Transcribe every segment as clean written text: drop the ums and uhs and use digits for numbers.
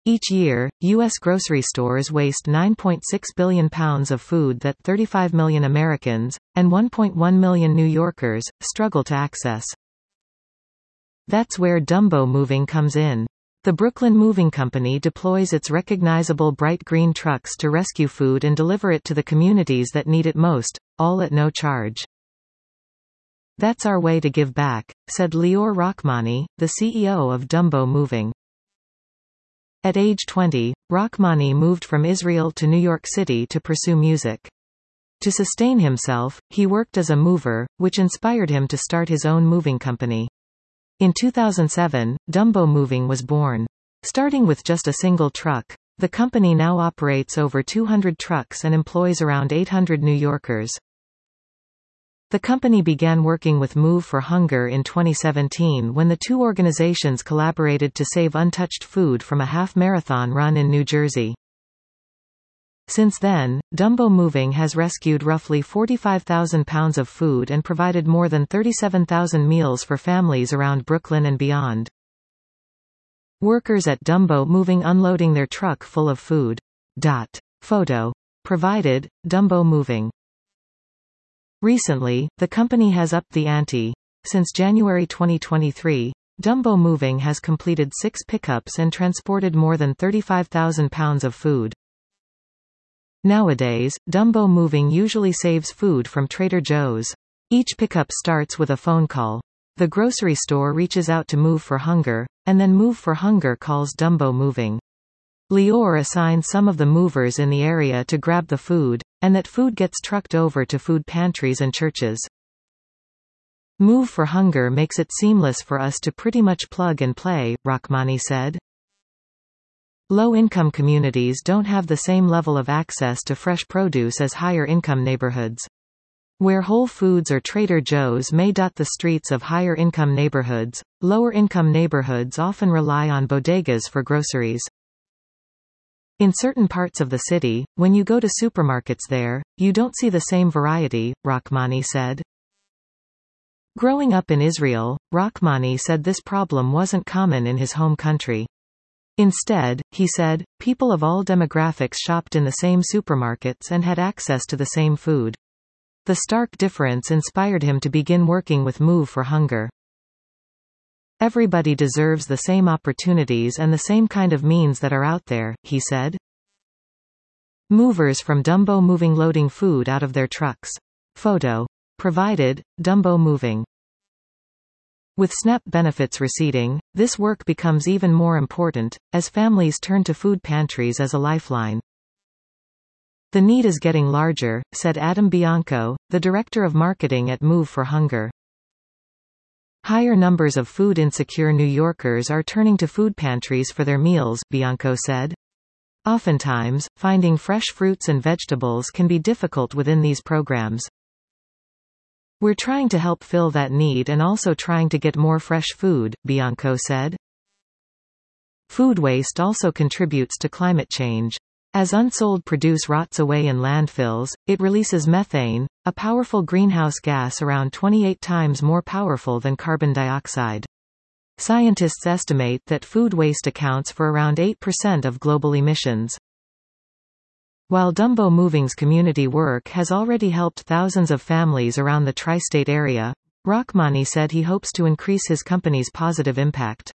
Each year, U.S. grocery stores waste 9.6 billion pounds of food that 35 million Americans, and 1.1 million New Yorkers, struggle to access. That's where Dumbo Moving comes in. The Brooklyn Moving Company deploys its recognizable bright green trucks to rescue food and deliver it to the communities that need it most, all at no charge. That's our way to give back, said Lior Rachmani, the CEO of Dumbo Moving. At age 20, Rachmani moved from Israel to New York City to pursue music. To sustain himself, he worked as a mover, which inspired him to start his own moving company. In 2007, Dumbo Moving was born. Starting with just a single truck, the company now operates over 200 trucks and employs around 800 New Yorkers. The company began working with Move for Hunger in 2017 when the two organizations collaborated to save untouched food from a half-marathon run in New Jersey. Since then, Dumbo Moving has rescued roughly 45,000 pounds of food and provided more than 37,000 meals for families around Brooklyn and beyond. Workers at Dumbo Moving unloading their truck full of food. Photo. Provided, Dumbo Moving. Recently, the company has upped the ante. Since January 2023, Dumbo Moving has completed 6 pickups and transported more than 35,000 pounds of food. Nowadays, Dumbo Moving usually saves food from Trader Joe's. Each pickup starts with a phone call. The grocery store reaches out to Move for Hunger, and then Move for Hunger calls Dumbo Moving. Lior assigns some of the movers in the area to grab the food, and that food gets trucked over to food pantries and churches. Move for Hunger makes it seamless for us to pretty much plug and play, Rachmani said. Low-income communities don't have the same level of access to fresh produce as higher-income neighborhoods. Where Whole Foods or Trader Joe's may dot the streets of higher-income neighborhoods, lower-income neighborhoods often rely on bodegas for groceries. In certain parts of the city, when you go to supermarkets there, you don't see the same variety, Rachmani said. Growing up in Israel, Rachmani said this problem wasn't common in his home country. Instead, he said, people of all demographics shopped in the same supermarkets and had access to the same food. The stark difference inspired him to begin working with Move for Hunger. Everybody deserves the same opportunities and the same kind of means that are out there, he said. Movers from Dumbo Moving loading food out of their trucks. Photo. Provided, Dumbo Moving. With SNAP benefits receding, this work becomes even more important, as families turn to food pantries as a lifeline. The need is getting larger, said Adam Bianco, the director of marketing at Move for Hunger. Higher numbers of food-insecure New Yorkers are turning to food pantries for their meals, Bianco said. Oftentimes, finding fresh fruits and vegetables can be difficult within these programs. We're trying to help fill that need and also trying to get more fresh food, Bianco said. Food waste also contributes to climate change. As unsold produce rots away in landfills, it releases methane, a powerful greenhouse gas around 28 times more powerful than carbon dioxide. Scientists estimate that food waste accounts for around 8% of global emissions. While Dumbo Moving's community work has already helped thousands of families around the tri-state area, Rachmani said he hopes to increase his company's positive impact.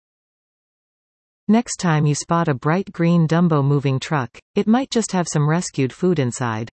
Next time you spot a bright green Dumbo Moving truck, it might just have some rescued food inside.